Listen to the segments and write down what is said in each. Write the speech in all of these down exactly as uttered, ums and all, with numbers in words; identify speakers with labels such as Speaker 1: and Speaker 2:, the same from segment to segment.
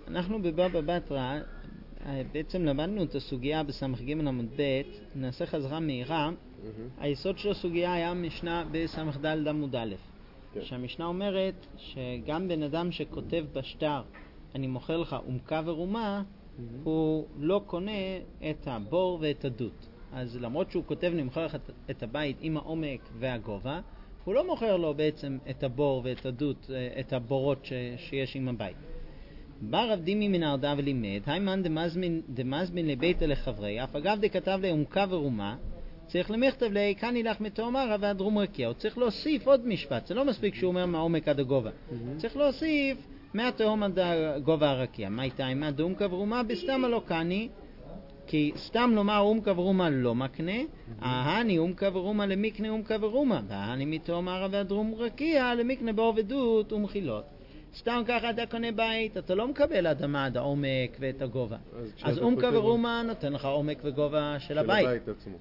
Speaker 1: אנחנו בבבא בתרא בעצם למדנו את הסוגיה בסמך ג' עמוד ב', נעשה חזרה מהירה.
Speaker 2: Mm-hmm.
Speaker 1: היסוד של הסוגיה היה משנה בסמך ד' עמוד א',
Speaker 2: כן.
Speaker 1: שהמשנה אומרת שגם בן אדם שכותב בשטר אני מוכר לך עומקה ורומה,
Speaker 2: Mm-hmm.
Speaker 1: הוא לא קונה את הבור ואת הדות. אז למרות שהוא כותב אני מוכר לך את הבית עם העומק והגובה, הוא לא מוכר לו בעצם את הבור ואת הדות, את הבורות ש, שיש עם הבית. בא רב דימי מן הרדה ולימד, היימן דמזמין, דמזמין לביתה לחברי, אף אגב דכתב לי עומקה ורומה, צריך למכתב לי, כאן ילך מתאומרה והדרום רקיע. הוא צריך להוסיף עוד משפט, זה לא מספיק שהוא אומר מהעומק עד הגובה. Mm-hmm. צריך להוסיף מהתהום עד הגובה הרקיע. מה הייתה עם הדעומקה ורומה? בסתם לא קני, כי סתם לומר עומקה ורומה לא מקנה, ההני עומקה ורומה למקנה עומקה ורומה, וההני מתאומרה והדרום רקיע למקנה בור ודות ומחילות. סתם ככה אתה קונה בית, אתה לא מקבל אדמה עד העומק ואת הגובה. אז עומקה ורומה נותן לך עומק וגובה של הבית.
Speaker 2: של הבית עצמו.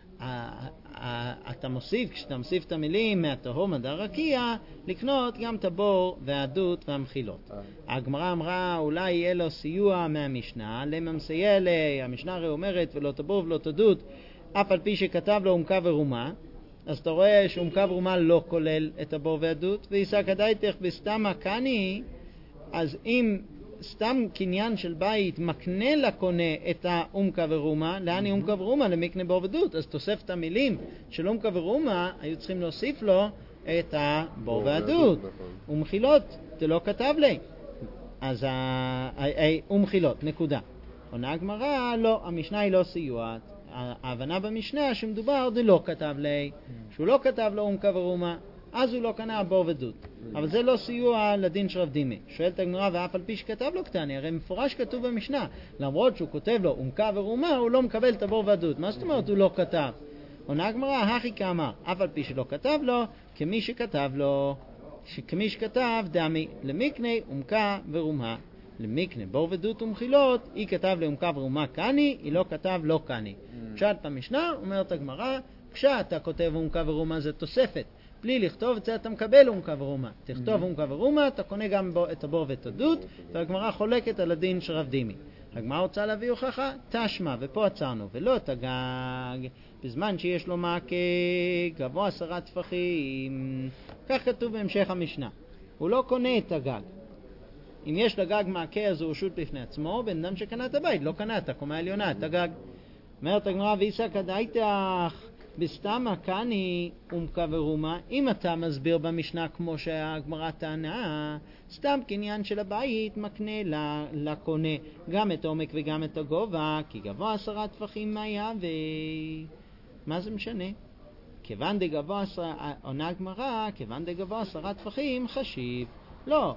Speaker 1: אתה מוסיף, כשאתה מוסיף את המילים מהתהום עד הרקיע, לקנות גם את הבור והעדות והמחילות. הגמרא אמרה, אולי יהיה לו סיוע מהמשנה, למה מסייע לי, המשנה הרי אומרת, ולא תבור ולא תדות, אף על פי שכתב לו עומקה ורומה, אז אתה רואה שעומקה ורומה לא כולל את הבור והדות, ויסע כדאיתך בסתם הקני, אז אם סתם קניין של בית מקנה לקונה את העומקה ורומה, לאן היא עומקה ורומה? למקנה בור ודות. אז תוסף המילים של עומקה ורומה, היו צריכים להוסיף לו את הבור והדות. ומחילות, זה לא כתב לי. אז ומחילות, נקודה. עונה הגמרא, לא, המשנה היא לא סיוע. ההבנה במשנה שמדובר זה לא כתב לי, שהוא לא כתב לו עומקה ורומה, אז הוא לא קנה בור ודות. אבל זה לא סיוע לדין של רב דימי. שואלת הגמרא, ואף על פי שכתב לו קטני, הרי מפורש כתוב במשנה, למרות שהוא כותב לו עומקה ורומה, הוא לא מקבל את הבור והדות. מה זאת אומרת הוא לא כתב? עונה הגמרא, הכי כאמר, אף על פי שלא כתב לו, כמי שכתב לו, כמי שכתב דמי, למקנה עומקה ורומה, למקנה בור ודות ומחילות, היא כתב לעומקה ורומה קני, היא לא כתב לא קני. פשט במשנה, אומרת הגמרא, כשאתה כותב עומקה ורומה זה תוספת. בלי לכתוב את זה אתה מקבל עומקה ורומה. תכתוב עומקה ורומה, אתה קונה גם את הבור ואת הדות, והגמרא חולקת על הדין של רב דימי. הגמרא רוצה להביא הוכחה, תשמע, ופה עצרנו, ולא תגג, בזמן שיש לו מעקה גבוה עשרה טפחים. כך כתוב בהמשך המשנה. הוא לא קונה את הגג. אם יש לגג מעקה אז הוא רשות בפני עצמו, בן אדם שקנה את הבית, לא קנה את הקומה העליונה, את הגג. אומרת הגמרא, ויסע כדאיתך בסתם הקני עומקה ורומה, אם אתה מסביר במשנה כמו שהגמרא טענה, סתם קניין של הבית מקנה לקונה גם את העומק וגם את הגובה, כי גבוה עשרה טפחים מה יהווה. מה זה משנה? כיוון דגבוה עשרה, עונה הגמרא, כיוון דגבוה עשרה טפחים חשיב. לא,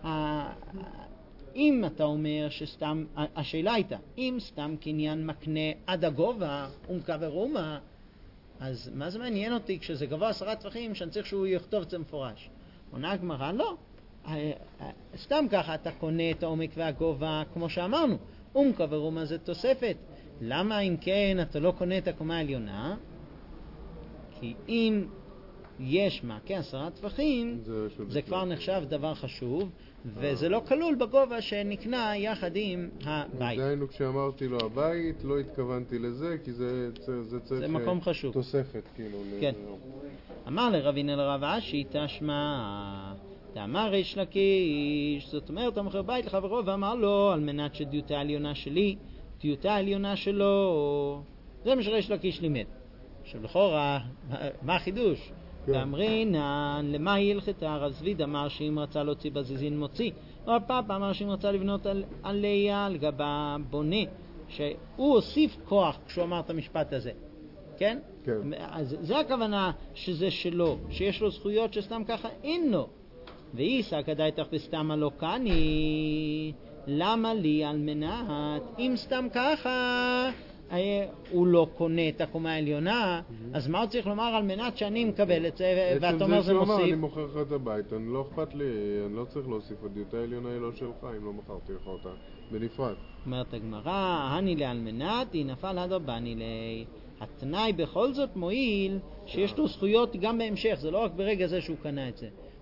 Speaker 1: אם אתה אומר שסתם, השאלה הייתה, אם סתם קניין מקנה עד הגובה עומקה ורומה, אז מה זה מעניין אותי כשזה גבוה עשרה טפחים שאני צריך שהוא יכתוב את זה מפורש? עונה הגמרא, לא. סתם ככה אתה קונה את העומק והגובה, כמו שאמרנו, עומקה ורומה זה תוספת. למה אם כן אתה לא קונה את הקומה העליונה? כי אם יש מעקה עשרה טפחים, זה, זה כבר נחשב דבר חשוב, וזה לא כלול בגובה שנקנה יחד עם הבית.
Speaker 2: דיינו כשאמרתי לו הבית, לא התכוונתי לזה, כי זה, זה, זה צריך
Speaker 1: זה מקום חשוב.
Speaker 2: תוספת, כאילו.
Speaker 1: כן. אמר לרבין אל רב אשי, תשמע, תאמר ריש לקיש, זאת אומרת, המוכר בית לחברו, ואמר לו, על מנת שדיוטה העליונה שלי, דיוטה העליונה שלו, זה מה שריש לקיש לימד. עכשיו לכאורה, מה החידוש? ואמרינן, למה היא הלכתה? רב זביד אמר שאם רצה להוציא בזזין מוציא, רב פאפה אמר שאם רצה לבנות על, עליה על גבה בונה, שהוא הוסיף כוח כשהוא אמר את המשפט הזה, כן?
Speaker 2: כן.
Speaker 1: אז זה הכוונה שזה שלו, שיש לו זכויות שסתם ככה אין לו. ואיסא כדאיתך בסתם הלא קני, למה לי על מנת, אם סתם ככה הוא לא קונה את הקומה העליונה, אז מה הוא צריך לומר על מנת שאני מקבל את זה, ואתה אומר זה מוסיף?
Speaker 2: אני מוכר לך את הבית, אני לא אכפת לי, אני לא צריך להוסיף, הדיוטה העליונה היא לא שלך, אם לא מכרתי לך אותה בנפרד.
Speaker 1: אומרת הגמרא, הני לי על מנת, היא נפל עד הבני לי. התנאי בכל זאת מועיל שיש לו זכויות גם בהמשך, זה לא רק ברגע זה שהוא קנה את זה.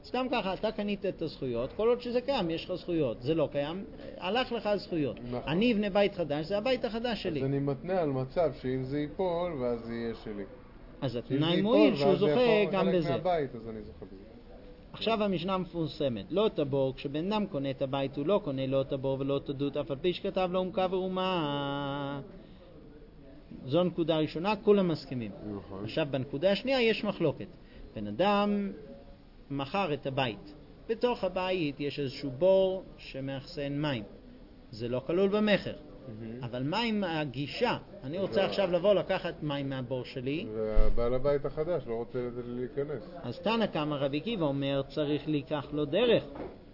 Speaker 1: סתם ככה, אתה קנית את הזכויות, כל עוד שזה קיים, יש לך זכויות. זה לא קיים, הלך לך הזכויות.
Speaker 2: נכון.
Speaker 1: אני אבנה בית חדש, זה הבית החדש שלי.
Speaker 2: אז אני מתנה על מצב שאם זה ייפול, ואז זה יהיה שלי.
Speaker 1: אז התנאי מועיל שהוא זוכה גם בזה.
Speaker 2: מהבית, אז אני זוכה בזה.
Speaker 1: עכשיו המשנה מפורסמת, לא תבור, כשבן אדם קונה את הבית הוא לא קונה לא תבור ולא תדות, אף על פי שכתב לו עומקה ורומה. זו נקודה ראשונה, כולם מסכימים.
Speaker 2: נכון.
Speaker 1: עכשיו בנקודה השנייה יש מחלוקת. בן אדם מכר את הבית, בתוך הבית יש איזשהו בור שמאחסן מים, זה לא כלול במחר. אבל מה עם הגישה? אני רוצה עכשיו לבוא לקחת מים מהבור שלי,
Speaker 2: והבעל הבית החדש לא רוצה להיכנס.
Speaker 1: אז תנא קמא רבי עקיבא אומר צריך לקח לו דרך.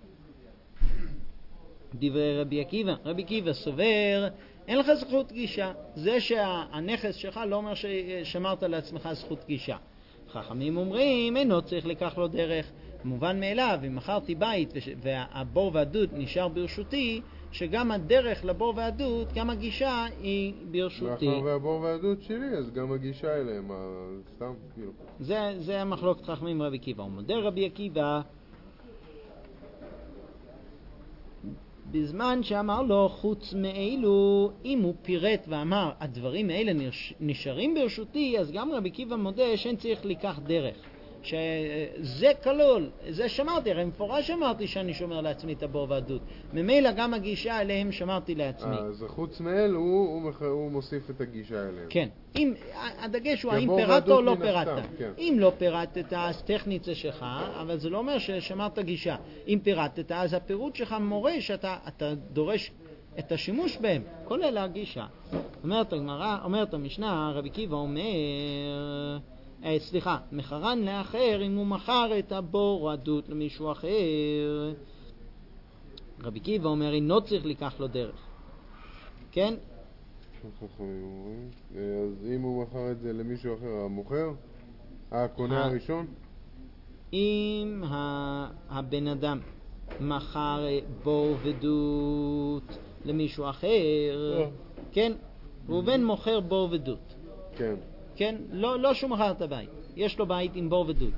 Speaker 1: דברי רבי עקיבא, רבי עקיבא סובר אין לך זכות גישה. זה שהנכס שלך לא אומר ששמרת לעצמך זכות גישה. חכמים אומרים אינו צריך לקח לו דרך. מובן מאליו, אם מכרתי בית והבור והדוד נשאר ברשותי, שגם הדרך לבור והדוד, גם הגישה היא ברשותי.
Speaker 2: מאחר והבור והדוד שלי, אז גם הגישה אליהם, סתם כאילו.
Speaker 1: זה, זה המחלוקת חכמים רבי עקיבא. ומודה רבי עקיבא, בזמן שאמר לו חוץ מאלו, אם הוא פירט ואמר הדברים האלה נשארים ברשותי, אז גם רבי עקיבא מודה שאין צריך לקח דרך. שזה כלול, זה שמרתי, הרי מפורש שמרתי שאני שומר לעצמי את הבור והדוד. ממילא גם הגישה אליהם שמרתי לעצמי.
Speaker 2: אז חוץ מאל הוא, הוא, הוא מוסיף את הגישה אליהם.
Speaker 1: כן. אם, הדגש הוא האם פירטת או לא פירטת.
Speaker 2: כן.
Speaker 1: אם לא פירטת, אז טכנית זה שלך, אבל זה לא אומר ששמרת גישה. אם פירטת, אז הפירוט שלך מורה שאתה אתה דורש את השימוש בהם, כולל הגישה. אומרת הגמרא, אומרת המשנה, רבי עקיבא אומר, אה, סליחה, מחרן לאחר אם הוא מכר את הבור או הדוד למישהו אחר. רבי עקיבא אומר, אינו צריך לקח לו דרך. כן?
Speaker 2: אז אם הוא מכר את זה למישהו אחר, המוכר? הקונה הראשון?
Speaker 1: אם הבן אדם מכר בור ודות למישהו אחר, כן? ראובן מוכר בור ודות.
Speaker 2: כן.
Speaker 1: כן? לא, לא שהוא מכר את הבית. יש לו בית עם בור ודוד.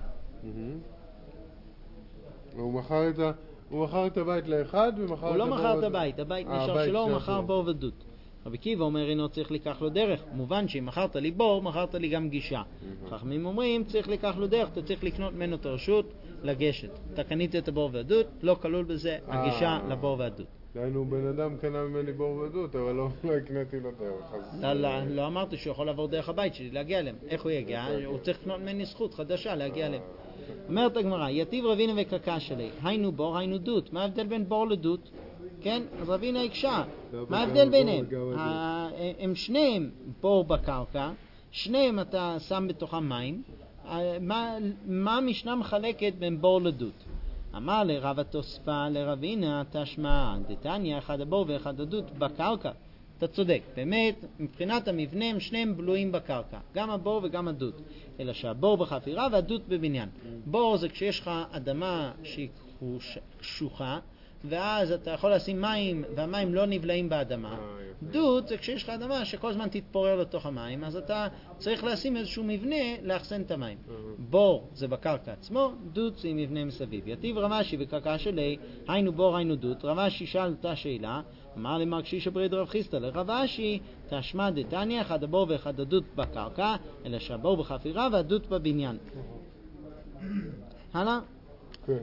Speaker 2: הוא מכר את ה... הוא מכר את הבית לאחד ומכר את
Speaker 1: הוא לא מכר את הבית, הבית נשאר שלו, הוא מכר בור ודוד. רבי עקיבא אומר, אינו צריך לקח לו דרך. מובן שאם מכרת לי בור, מכרת לי גם גישה. חכמים אומרים, צריך לקח לו דרך, אתה צריך לקנות ממנו את הרשות לגשת. אתה קנית את הבור והדוד, לא כלול בזה הגישה לבור והדוד.
Speaker 2: דיינו, בן אדם קנה ממני בור ודוד, אבל לא הקניתי לו דרך.
Speaker 1: לא אמרתי שהוא יכול לעבור דרך הבית שלי, להגיע אליהם. איך הוא יגיע? הוא צריך לקנות ממני זכות חדשה להגיע אליהם. אומרת הגמרא, יתיב רבינה וקקה שלי, היינו בור, היינו דות. מה ההבדל בין בור לדות? כן? אז רבינה הקשה. מה ההבדל ביניהם? הם שניהם בור בקרקע, שניהם אתה שם בתוכם מים. מה המשנה מחלקת בין בור לדות? אמר לרב התוספה לרבינה תשמע דתניא, אחד הבור ואחד הדות בקרקע. אתה צודק, באמת מבחינת המבנה הם שניהם בלויים בקרקע, גם הבור וגם הדות, אלא שהבור בחפירה והדות בבניין. בור זה כשיש לך אדמה שהיא קשוחה ואז אתה יכול לשים מים והמים לא נבלעים באדמה. דות זה כשיש לך אדמה שכל הזמן תתפורר לתוך המים, אז אתה צריך לשים איזשהו מבנה לאחסן את המים. בור זה בקרקע עצמו, דות זה מבנה מסביב. יתיב רמשי וקרקע שלי, היינו בור היינו דות. רמשי שאל אותה שאלה, אמר למר קשיש ברד רב חיסטה לרבשי, תשמע דתניא, אחד הבור ואחד הדות בקרקע, אלא שהבור בחפירה והדות בבניין. הלאה?
Speaker 2: כן.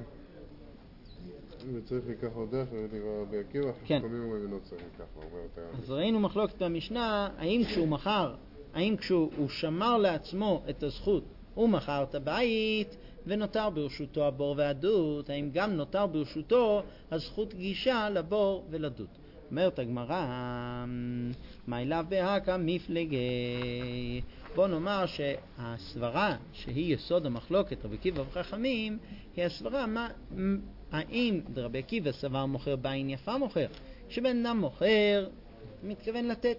Speaker 2: וצריך לקח עוד דרך, ונראה רבי עקיבא, חכמים אומרים לא צריך לקח,
Speaker 1: אז ראינו מחלוקת במשנה, האם כשהוא מכר, האם כשהוא שמר לעצמו את הזכות, הוא מכר את הבית ונותר ברשותו הבור והדות, האם גם נותר ברשותו הזכות גישה לבור ולדות. אומרת הגמרא, מה אליו בהקה מפלגי. בוא נאמר שהסברה שהיא יסוד המחלוקת רבי עקיבא וחכמים היא הסברה מה, האם רבי עקיבא סבר מוכר בעין יפה מוכר. כשבן אדם מוכר מתכוון לתת,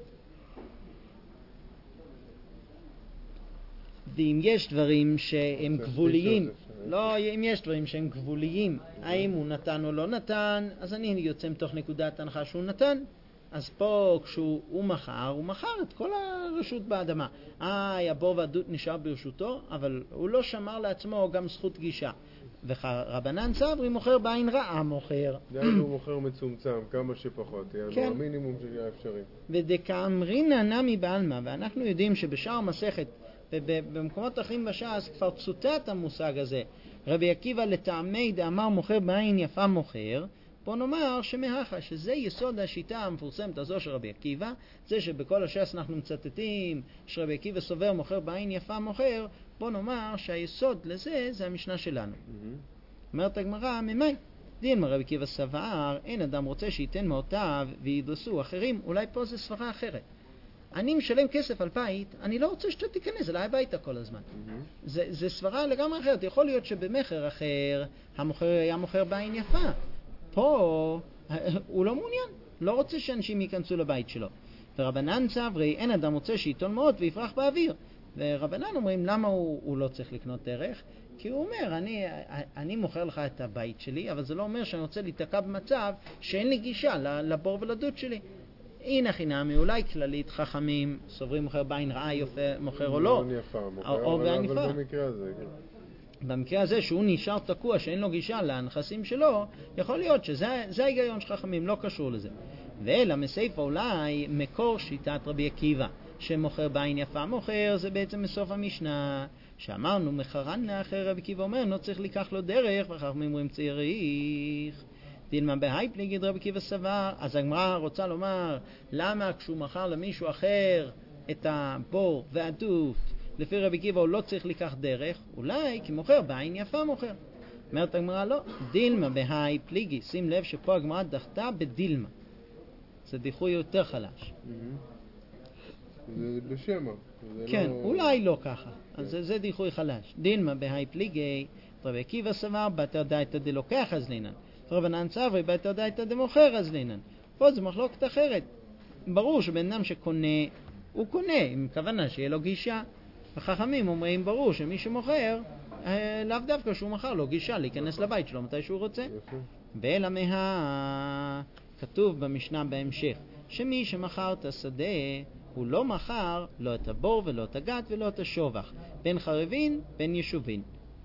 Speaker 1: ואם יש דברים שהם גבוליים, לא, אם יש דברים שהם גבוליים, האם הוא נתן או לא נתן, אז אני יוצא מתוך נקודת הנחה שהוא נתן. אז פה כשהוא מכר, הוא מכר את כל הרשות באדמה. אה, הבור והדות נשאר ברשותו, אבל הוא לא שמר לעצמו גם זכות גישה. ורבנן סברי מוכר בעין רעה מוכר.
Speaker 2: דהיינו הוא מוכר מצומצם, כמה שפחות, יענו
Speaker 1: כן.
Speaker 2: המינימום שהיה אפשרי.
Speaker 1: ודקאמרינא נמי בעלמא, ואנחנו יודעים שבשאר מסכת ובמקומות אחרים בש"ס כבר צוטט המושג הזה. רבי עקיבא לטעמי דאמר מוכר בעין יפה מוכר, בוא נאמר שמהכה, שזה יסוד השיטה המפורסמת הזו של רבי עקיבא, זה שבכל הש"ס אנחנו מצטטים שרבי עקיבא סובר מוכר בעין יפה מוכר, בוא נאמר שהיסוד לזה זה המשנה שלנו. Mm-hmm. אומרת הגמרא, ממאי? דין רבי עקיבא סבר, אין אדם רוצה שייתן מאותיו וידרסו אחרים, אולי פה זה סברה אחרת. אני משלם כסף על בית, אני לא רוצה שאתה תיכנס אליי הביתה כל הזמן. Mm-hmm. זה, זה סברה לגמרי אחרת. יכול להיות שבמחר אחר המוכר היה מוכר בעין יפה. פה הוא לא מעוניין, לא רוצה שאנשים ייכנסו לבית שלו. ורבנן סברי, אין אדם רוצה שייתון מאוד ויפרח באוויר. ורבנן אומרים, למה הוא, הוא לא צריך לקנות דרך? כי הוא אומר, אני, אני מוכר לך את הבית שלי, אבל זה לא אומר שאני רוצה להתעקע במצב שאין לי גישה לבור ולדוד שלי. הנה חינמי, אולי כללית חכמים סוברים מוכר בעין רעה יפה מוכר או לא.
Speaker 2: יפה, מוכר,
Speaker 1: או,
Speaker 2: אבל,
Speaker 1: אבל
Speaker 2: אבל במקרה הזה, כן.
Speaker 1: במקרה הזה שהוא נשאר תקוע שאין לו גישה לנכסים שלו, יכול להיות שזה זה ההיגיון של חכמים, לא קשור לזה. ואלא מסייפה אולי מקור שיטת רבי עקיבא שמוכר בעין יפה מוכר, זה בעצם מסוף המשנה שאמרנו מחרן לאחר. רבי עקיבא אומר לא צריך לקח לו דרך, וחכמים אומרים צריך. דילמה בהי פליגי רבי עקיבא סבר. אז הגמרא רוצה לומר למה כשהוא מכר למישהו אחר את הבור והדות לפי רבי עקיבא הוא לא צריך לקח דרך? אולי כי מוכר בעין יפה מוכר. אומרת הגמרא לא, דילמה בהי פליגי. שים לב שפה הגמרא דחתה בדילמה, זה דיחוי יותר חלש.
Speaker 2: זה בשמה.
Speaker 1: כן, אולי לא ככה, אז זה דיחוי חלש. דילמה בהי פליגי רבי עקיבא סבר בתר דייתא דלוקח אז לינן, רבנן סברי בתר דייתא דמוכר אז לינן. פה זה מחלוקת אחרת. ברור שבן אדם שקונה הוא קונה עם כוונה שיהיה לו גישה. החכמים אומרים ברור שמי שמוכר לאו דווקא שהוא מכר לו גישה להיכנס לבית שלו מתי שהוא רוצה. ואלא מה כתוב במשנה בהמשך שמי שמכר את השדה הוא לא מכר לא את הבור ולא את הגת ולא את השובח, בין חרבין בין יישובין,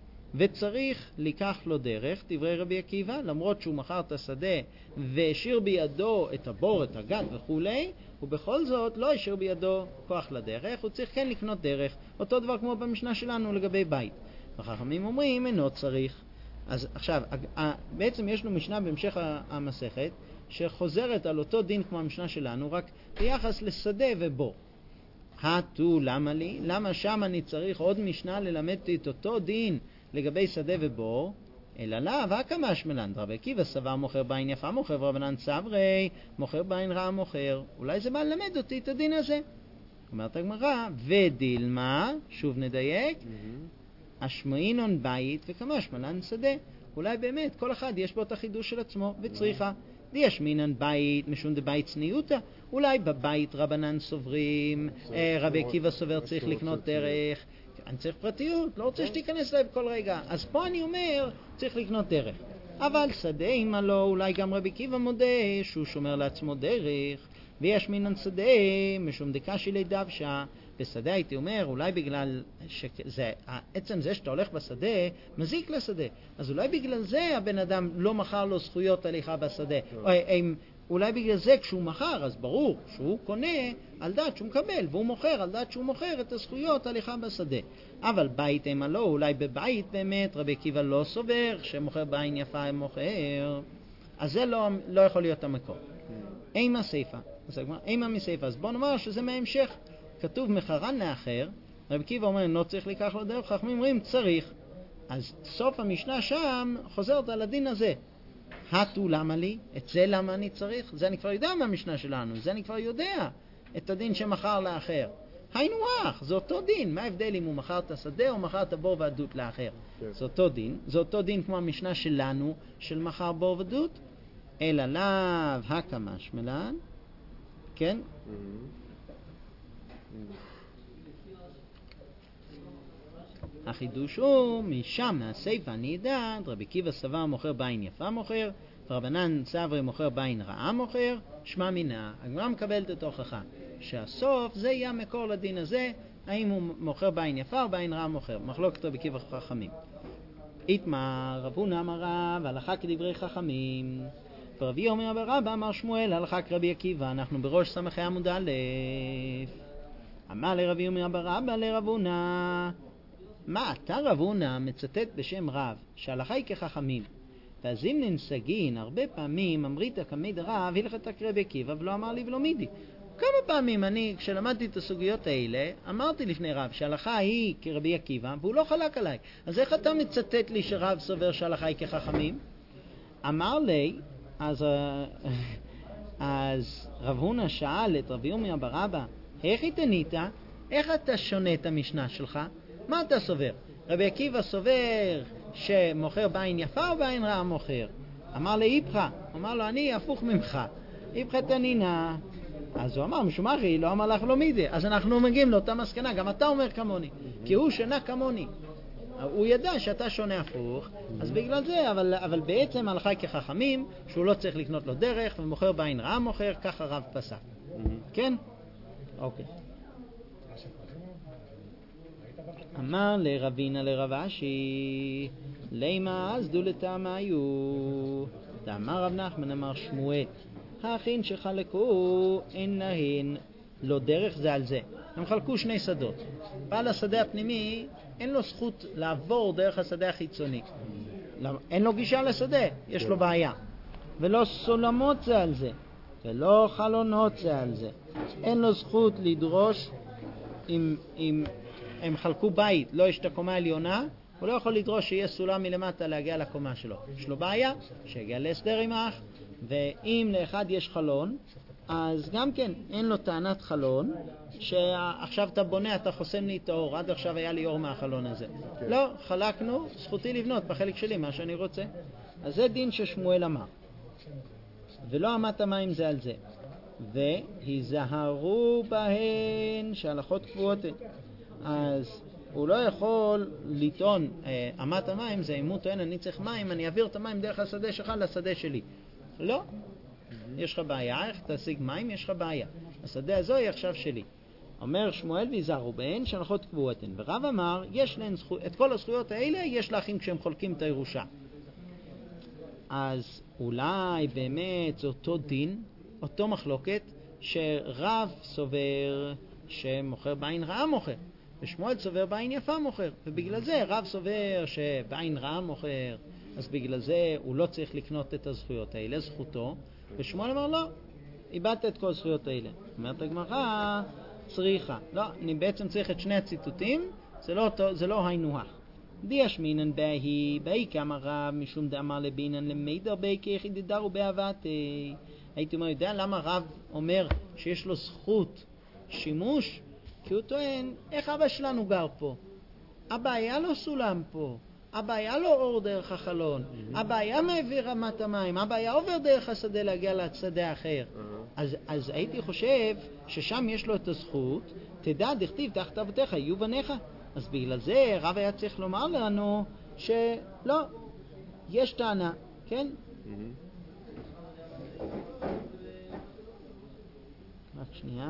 Speaker 1: וצריך לקח לו דרך. דברי רבי עקיבא, למרות שהוא מכר את השדה והשאיר בידו את הבור, את הגת וכולי, ובכל זאת לא השאיר בידו כוח לדרך, הוא צריך כן לקנות דרך. אותו דבר כמו במשנה שלנו לגבי בית. החכמים אומרים אינו צריך. אז עכשיו בעצם יש לנו משנה בהמשך המסכת שחוזרת על אותו דין כמו המשנה שלנו, רק ביחס לשדה ובור. התו למה לי? למה שם אני צריך עוד משנה ללמד את אותו דין לגבי שדה ובור? אלא לאו הקא משמלן רבי עקיבא סבר מוכר בעין יפה מוכר, ורבנן סברי מוכר בעין רעה מוכר. אולי זה בא ללמד אותי את הדין הזה. אומרת הגמרא ודילמה, שוב נדייק, השמעינון בית וכמשמלן שדה. אולי באמת כל אחד יש בו את החידוש של עצמו וצריכה. יש מינן בית משום דבית צניעותא, אולי בבית רבנן סוברים, רבי עקיבא סובר צריך לקנות דרך, אני צריך פרטיות, לא רוצה שתיכנס אליי בכל רגע. אז פה אני אומר צריך לקנות דרך. אבל שדה אם לא, אולי גם רבי עקיבא מודה שהוא שומר לעצמו דרך. ויש מינן שדה משום דקשי לדבשה. בשדה הייתי אומר אולי בגלל שעצם זה שאתה הולך בשדה מזיק לשדה, אז אולי בגלל זה הבן אדם לא מכר לו זכויות הליכה בשדה. או, אולי בגלל זה כשהוא מכר אז ברור שהוא קונה על דעת שהוא מקבל, והוא מוכר על דעת שהוא מוכר את הזכויות הליכה בשדה. אבל בית אימה לא, אולי בבית באמת רבי עקיבא לא סובר שמוכר בעין יפה מוכר, אז זה לא, לא יכול להיות המקור. אימה סייפה, אימה מסייפה. אז בוא נאמר שזה מההמשך, כתוב מחרן לאחר, רבי עקיבא אומר לא צריך לקח לו דרך, חכמים אומרים צריך. אז סוף המשנה שם חוזרת על הדין הזה. התו למה לי? את זה למה אני צריך? זה אני כבר יודע מהמשנה שלנו, זה אני כבר יודע את הדין שמחר לאחר. היינו אח, זה אותו דין. מה ההבדל אם הוא מחר את השדה או מחר את הבור והדות לאחר? כן. זה אותו דין, זה אותו דין כמו המשנה שלנו של מחר בור ודות, אלא לאו הקא משמלן, כן? החידוש הוא משם מהסייפה נידע רבי עקיבא סבר מוכר בעין יפה מוכר, רבנן סברי מוכר בעין רעה מוכר. שמע מינה, הגמרא מקבלת את ההוכחה שהסוף זה יהיה מקור לדין הזה, האם הוא מוכר בעין יפה או בעין רעה מוכר. מחלוקת רבי עקיבא חכמים. איתמר רב הונא אמר רב, הלכה כדברי חכמים. ורבי אומר ברבא אמר שמואל, הלכה כרבי עקיבא. אנחנו בראש סמכי עמוד א'. אמר לרבי אומר ברבא לרב הונא, מה אתה רב הונא מצטט בשם רב שההלכה היא כחכמים, והזימנין סגין הרבה פעמים אמרית כמי דרב הלכת כרבי עקיבא ולא אמר לי ולא מידי. כמה פעמים אני כשלמדתי את הסוגיות האלה אמרתי לפני רב שההלכה היא כרבי עקיבא והוא לא חלק עליי, אז איך אתה מצטט לי שרב סובר שההלכה היא כחכמים? אמר לי, אז, אז רב הונא שאל את רבי ירמיה בר אבא, איך התענית? איך אתה שונה את המשנה שלך? מה אתה סובר? רבי עקיבא סובר שמוכר בעין יפה או בעין רעה מוכר? אמר לאיפך, אמר לו אני הפוך ממך, איפך תנינה. אז הוא אמר משום אחי לא אמר לך לא מידי. אז אנחנו מגיעים לאותה מסקנה, גם אתה אומר כמוני, כי הוא שונה כמוני. הוא ידע שאתה שונה הפוך, אז בגלל זה, אבל, אבל בעצם ההלכה היא כחכמים, שהוא לא צריך לקנות לו דרך, ומוכר בעין רעה מוכר, ככה רב פסק. כן? אוקיי. אמר לרבינה לרב אשי, לימה אז דו לטעמיו. אמר רב נחמן אמר שמואל, האחים שחלקו אין להן לא דרך זה על זה. הם חלקו שני שדות. בעל השדה הפנימי אין לו זכות לעבור דרך השדה החיצוני. אין לו גישה לשדה, יש לו בעיה. ולא סולמות זה על זה, ולא חלונות זה על זה. אין לו זכות לדרוש, אם, אם הם חלקו בית, לא יש את הקומה העליונה, הוא לא יכול לדרוש שיהיה סולם מלמטה להגיע לקומה שלו. יש לו בעיה, שיגיע להסדר עם האח, ואם לאחד יש חלון, אז גם כן אין לו טענת חלון, שעכשיו אתה בונה, אתה חוסם לי את האור, עד עכשיו היה לי אור מהחלון הזה. Okay. לא, חלקנו, זכותי לבנות בחלק שלי מה שאני רוצה. אז זה דין ששמואל אמר. ולא אמת המים זה על זה. והיזהרו בהן שהלכות קבועות. אז הוא לא יכול לטעון, אמת המים זה אם הוא טוען אני צריך מים, אני אעביר את המים דרך השדה שלך לשדה שלי. לא. יש לך בעיה, איך תשיג מים? יש לך בעיה. השדה הזו היא עכשיו שלי. אומר שמואל ויזהרו בהן שהלכות קבועות. ורב אמר, יש להן זכו... את כל הזכויות האלה יש לאחים כשהם חולקים את הירושה. אז אולי באמת זה אותו דין, אותו מחלוקת, שרב סובר שמוכר בעין רעה מוכר, ושמואל סובר בעין יפה מוכר. ובגלל זה רב סובר שבעין רעה מוכר, אז בגלל זה הוא לא צריך לקנות את הזכויות האלה, זכותו. ושמואל אמר לא, איבדת את כל הזכויות האלה. אומרת הגמרא, צריכה. לא, אני בעצם צריך את שני הציטוטים, זה לא, זה לא היינו-הך. דיש מינן בהי, בהי כאמר רב, משום דאמר לבינן למידר בהי כיחיד דדרו באהבתי. הייתי אומר, יודע למה רב אומר שיש לו זכות שימוש? כי הוא טוען, איך אבא שלנו גר פה? אבא היה לו סולם פה. אבא היה לו אור דרך החלון, אבא היה מעביר רמת המים, אבא היה עובר דרך השדה להגיע לשדה האחר. אז, אז הייתי חושב ששם יש לו את הזכות, תדע דכתיב תחת אבותיך יהיו בניך. אז בגלל זה רב היה צריך לומר לנו שלא, יש טענה, כן? רק שנייה.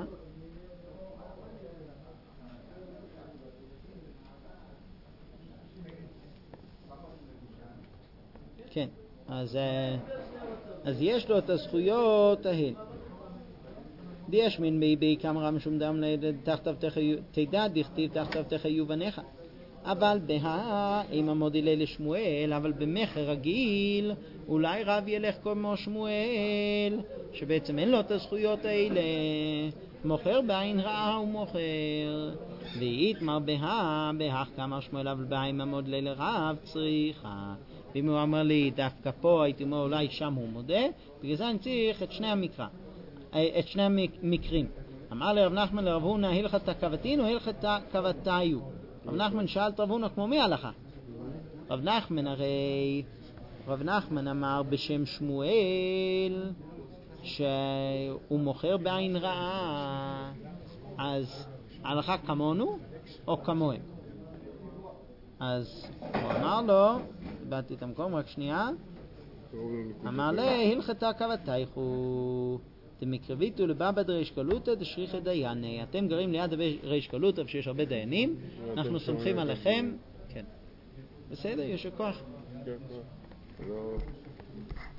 Speaker 1: כן, אז, אז יש לו את הזכויות ההן. דיש מן בי בי כמרה משום דם תחת אבתך תדע דכתיב תחת אבתך יהיו בניך. אבל בה אם המודילי לשמואל, אבל במחר רגיל אולי רב ילך כמו שמואל, שבעצם אין לו את הזכויות האלה, מוכר בעין רעה הוא מוכר. ויתמר בה בהך כמה שמואל, אבל בה אם המודילי לרב צריכה. ואם הוא אמר לי דווקא פה הייתי אומר אולי שם הוא מודה, בגלל זה אני צריך את שני המקרא, את שני המקרים. אמר לרב נחמן לרב הונא הלכת קבתין או הלכת קבתיו? רב נחמן שאל את רב הונא כמו מי הלכה? רב נחמן הרי רב נחמן אמר בשם שמואל שהוא מוכר בעין רעה, אז הלכה כמונו או כמוהם? אז הוא אמר לו, איבדתי את המקום, רק שנייה, אמר לה, הלכתה קבתייכו, דמקרביתו לבבא דריש קלותא דשריחא דייני. אתם גרים ליד ריש קלותא שיש הרבה דיינים, אנחנו סומכים עליכם. כן. בסדר, יש כוח.
Speaker 2: כן, כן. תודה רבה.